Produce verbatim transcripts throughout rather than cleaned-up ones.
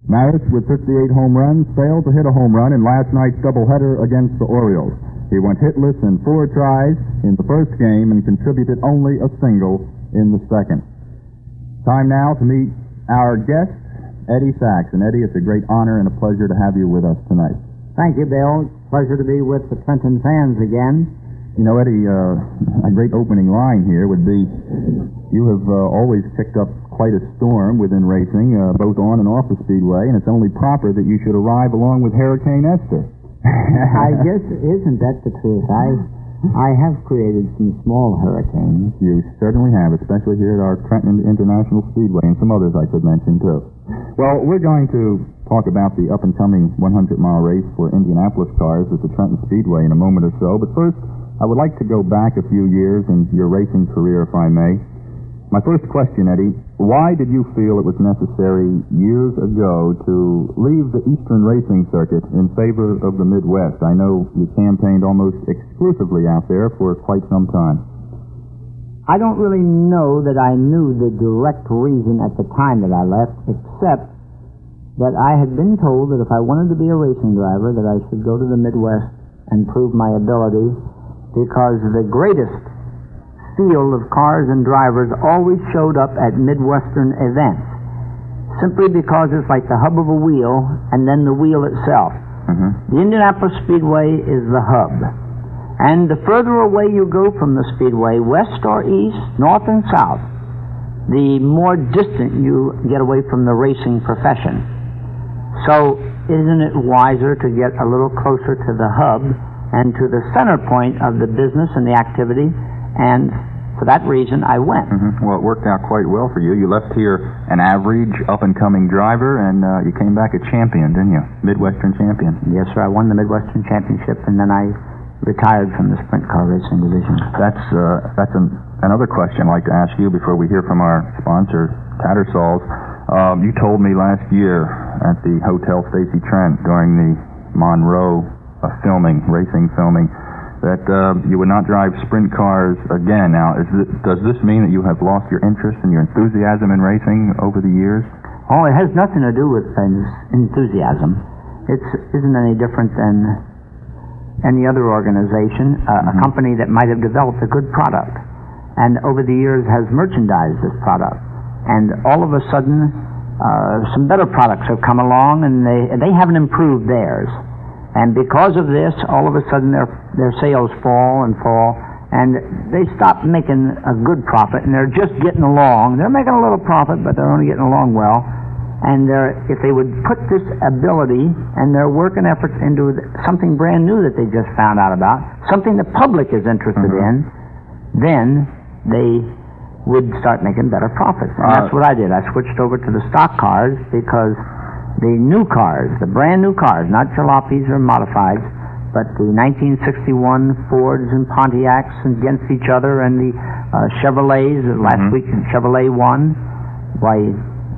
Maris, with fifty-eight home runs, failed to hit a home run in last night's doubleheader against the Orioles. He went hitless in four tries in the first game and contributed only a single in the second. Time now to meet our guest, Eddie Sachs. And Eddie, it's a great honor and a pleasure to have you with us tonight. Thank you, Bill. Pleasure to be with the Trenton fans again. You know, Eddie, uh, a great opening line here would be, you have uh, always picked up quite a storm within racing, uh, both on and off the speedway, and it's only proper that you should arrive along with Hurricane Esther. I guess, isn't that the truth? I I have created some small hurricanes. You certainly have, especially here at our Trenton International Speedway, and some others I could mention, too. Well, we're going to talk about the up-and-coming hundred-mile race for Indianapolis cars at the Trenton Speedway in a moment or so, but first, I would like to go back a few years in your racing career, if I may. My first question, Eddie, why did you feel it was necessary years ago to leave the Eastern racing circuit in favor of the Midwest? I know you campaigned almost exclusively out there for quite some time. I don't really know that I knew the direct reason at the time that I left, except that I had been told that if I wanted to be a racing driver, that I should go to the Midwest and prove my ability, because the greatest field of cars and drivers always showed up at Midwestern events, simply because it's like the hub of a wheel and then the wheel itself. Mm-hmm. The Indianapolis Speedway is the hub. And the further away you go from the Speedway, west or east, north and south, the more distant you get away from the racing profession. So isn't it wiser to get a little closer to the hub and to the center point of the business and the activity? And for that reason, I went. Mm-hmm. Well, it worked out quite well for you. You left here an average, up-and-coming driver, and uh, you came back a champion, didn't you? Midwestern champion. Yes, sir. I won the Midwestern Championship, and then I retired from the sprint car racing division. That's uh, that's an, another question I'd like to ask you before we hear from our sponsor, Tattersalls. Um, you told me last year at the Hotel Stacy Trent during the Monroe uh, filming, racing filming, that uh, you would not drive sprint cars again. Now, is it, does this mean that you have lost your interest and your enthusiasm in racing over the years? Oh, it has nothing to do with enthusiasm. It isn't any different than any other organization, uh, mm-hmm. a company that might have developed a good product and over the years has merchandised this product. And all of a sudden, uh, some better products have come along and they, they haven't improved theirs. And because of this, all of a sudden their their sales fall and fall, and they stop making a good profit, and they're just getting along. They're making a little profit, but they're only getting along well. And they're, if they would put this ability and their work and efforts into something brand new that they just found out about, something the public is interested mm-hmm. in, then they would start making better profits. And uh, that's what I did. I switched over to the stock cars because the new cars, the brand new cars, not jalopies or modifieds, but the nineteen sixty-one Fords and Pontiacs against each other, and the uh, Chevrolets. Last mm-hmm. week Chevrolet won. Why,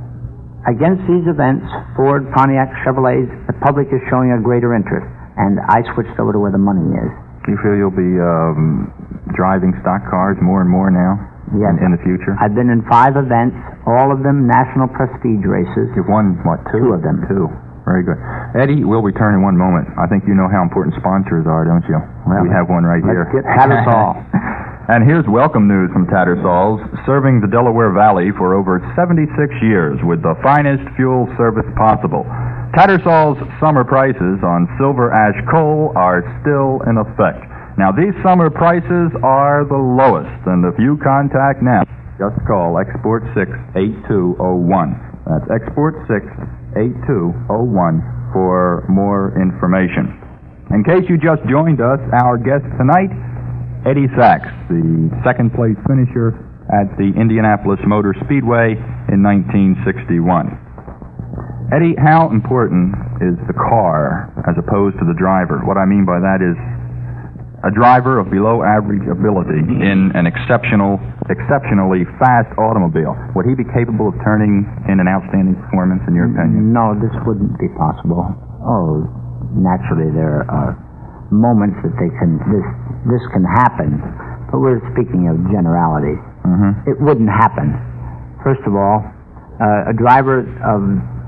against these events, Ford, Pontiac, Chevrolets, the public is showing a greater interest, and I switched over to where the money is. Do you feel you'll be um, driving stock cars more and more now? Yes. In, in the future? I've been in five events, all of them national prestige races. You've won, what, two? Two of them. Two. Very good. Eddie, we'll return in one moment. I think you know how important sponsors are, don't you? Well, we have one right let's here. Get Tattersall. And here's welcome news from Tattersalls, serving the Delaware Valley for over seventy-six years with the finest fuel service possible. Tattersalls' summer prices on silver ash coal are still in effect. Now, these summer prices are the lowest, and if you contact now, just call Export six eight two oh one. That's Export six eight two oh one for more information. In case you just joined us, our guest tonight, Eddie Sachs, the second-place finisher at the Indianapolis Motor Speedway in nineteen sixty-one. Eddie, how important is the car as opposed to the driver? What I mean by that is a driver of below-average ability in an exceptional, exceptionally fast automobile. Would he be capable of turning in an outstanding performance, in your opinion? No, this wouldn't be possible. Oh, naturally there are moments that they can this this can happen, but we're speaking of generality. Mm-hmm. It wouldn't happen. First of all, uh, a driver of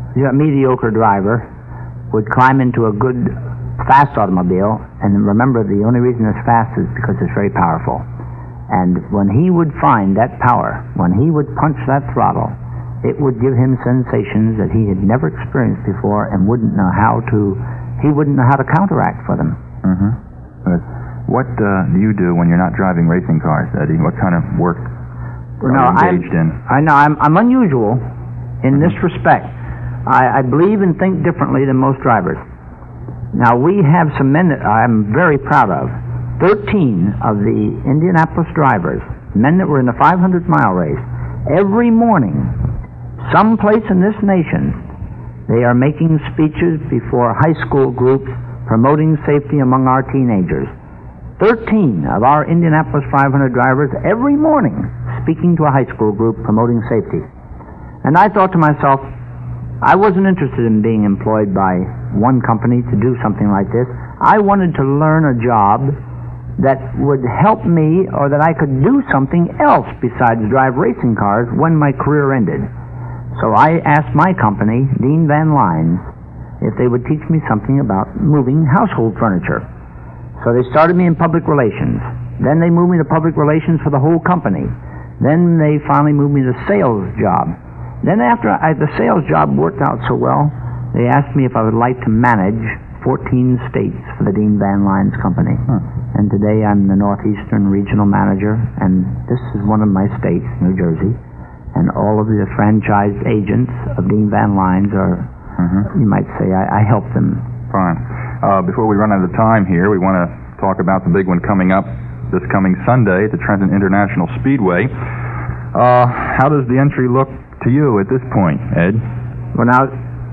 a mediocre driver would climb into a good, fast automobile, and remember, the only reason it's fast is because it's very powerful. And when he would find that power, when he would punch that throttle, it would give him sensations that he had never experienced before and wouldn't know how to, he wouldn't know how to counteract for them. Mm-hmm. But what uh, do you do when you're not driving racing cars, Eddie? What kind of work are no, you engaged I'm, in? I know, I'm, I'm unusual in this respect. I, I believe and think differently than most drivers. Now, we have some men that I'm very proud of. Thirteen of the Indianapolis drivers, men that were in the five hundred mile race, every morning, someplace in this nation, they are making speeches before high school groups promoting safety among our teenagers. Thirteen of our Indianapolis five hundred drivers every morning speaking to a high school group promoting safety. And I thought to myself, I wasn't interested in being employed by one company to do something like this. I wanted to learn a job that would help me, or that I could do something else besides drive racing cars when my career ended. So I asked my company, Dean Van Lines, if they would teach me something about moving household furniture. So they started me in public relations. Then they moved me to public relations for the whole company. Then they finally moved me to sales job. Then after I, the sales job worked out so well, they asked me if I would like to manage fourteen states for the Dean Van Lines company. Huh. And today I'm the Northeastern Regional Manager, and this is one of my states, New Jersey. And all of the franchised agents of Dean Van Lines are, mm-hmm. you might say, I, I help them. Fine. Uh, before we run out of time here, we want to talk about the big one coming up this coming Sunday at the Trenton International Speedway. Uh, how does the entry look to you at this point, Ed? Well, now,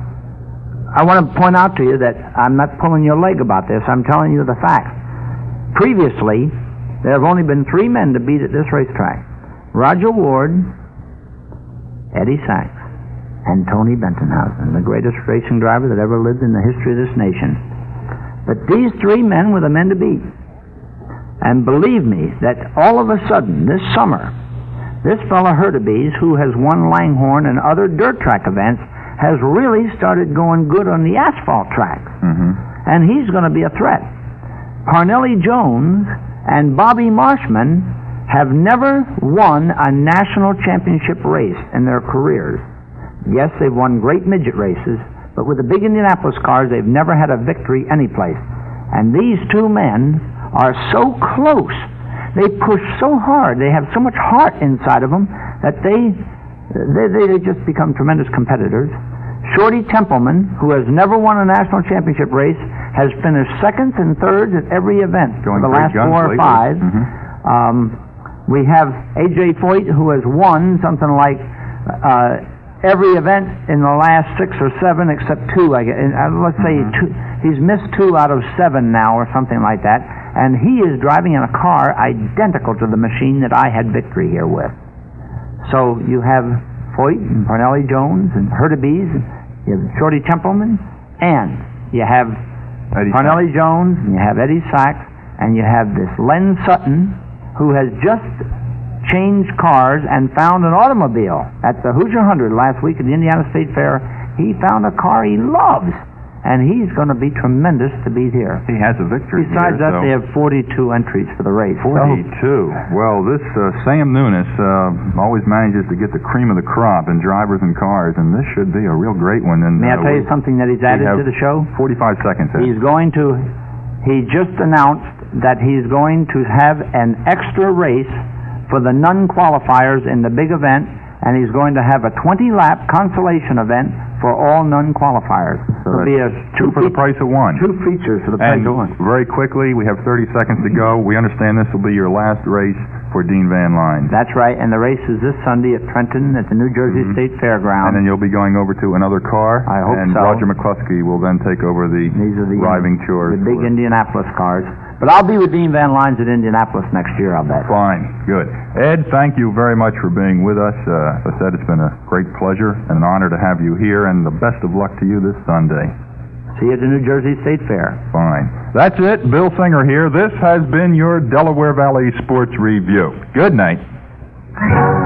I want to point out to you that I'm not pulling your leg about this. I'm telling you the facts. Previously, there have only been three men to beat at this racetrack: Roger Ward, Eddie Sachs, and Tony Bentonhausen, the greatest racing driver that ever lived in the history of this nation. But these three men were the men to beat. And believe me, that all of a sudden, this summer, this fella Hurtubise, who has won Langhorne and other dirt track events, has really started going good on the asphalt tracks. Mm-hmm. And he's going to be a threat. Parnelli Jones and Bobby Marshman have never won a national championship race in their careers. Yes, they've won great midget races, but with the big Indianapolis cars, they've never had a victory anyplace. And these two men are so close. They push so hard. They have so much heart inside of them that they they, they, they just become tremendous competitors. Shorty Templeman, who has never won a national championship race, has finished seconds and thirds at every event for the last four or five. Mm-hmm. Um, we have A J Foyt, who has won something like uh, every event in the last six or seven except two. I guess. Uh, let's say Mm-hmm. two, he's missed two out of seven now or something like that. And he is driving in a car identical to the machine that I had victory here with. So you have Foyt and Parnelli Jones and Hurtubise, and you have Shorty Templeman, and you have Eddie Parnelli Sachs. Jones, and you have Eddie Sachs, and you have this Len Sutton, who has just changed cars and found an automobile at the Hoosier Hundred last week at the Indiana State Fair. He found a car he loves, and he's going to be tremendous to beat here. He has a victory. Besides here, that, so. they have forty-two entries for the race. forty-two. So, well, this uh, Sam Nunes uh, always manages to get the cream of the crop in drivers and cars, and this should be a real great one. And may I uh, tell you something that he's added to the show? forty-five seconds. Ed. He's going to, he just announced that he's going to have an extra race for the non-qualifiers in the big event, and he's going to have a twenty lap consolation event for all non-qualifiers. So It'll be a two for the price of one. Two features for the price And of one. very quickly, we have thirty seconds to go. We understand this will be your last race for Dean Van Lines. That's right, and the race is this Sunday at Trenton at the New Jersey Mm-hmm. State Fairgrounds. And then you'll be going over to another car. I hope and so. And Roger McCluskey will then take over the These are the driving tours. The big for- Indianapolis cars. But I'll be with Dean Van Lines at Indianapolis next year, I'll bet. Fine. Good. Ed, thank you very much for being with us. Uh, as I said, it's been a great pleasure and an honor to have you here, and the best of luck to you this Sunday. See you at the New Jersey State Fair. Fine. That's it. Bill Singer here. This has been your Delaware Valley Sports Review. Good night.